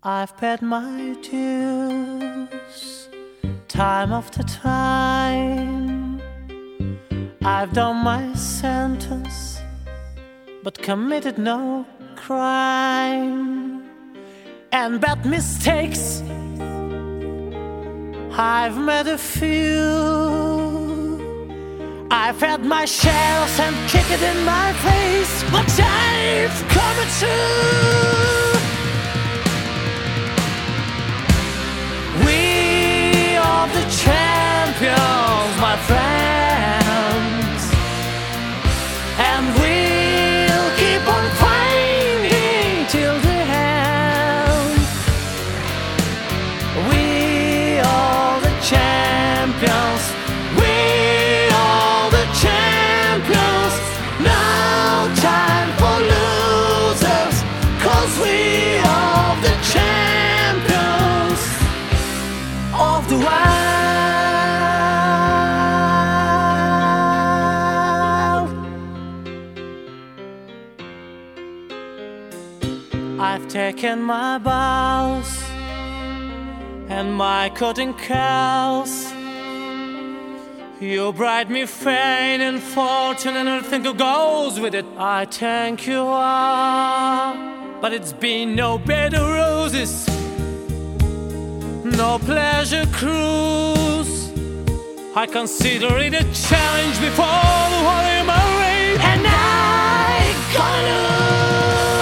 I've paid my dues time after time. I've done my sentence but committed no crime. And bad mistakes, I've made a few. I've had my shares and kick it in my face, but I've come to. We are the champions, my friends, and we'll keep on fighting till the end. We are the champions. We are the champions. No time for losers, 'cause we are the champions of the world. I've taken my bows and my cutting curls. You bride me fame and fortune and everything that goes with it. I thank you all, but it's been no bed of roses, no pleasure cruise. I consider it a challenge before the Warrior Murray, and I gonna lose.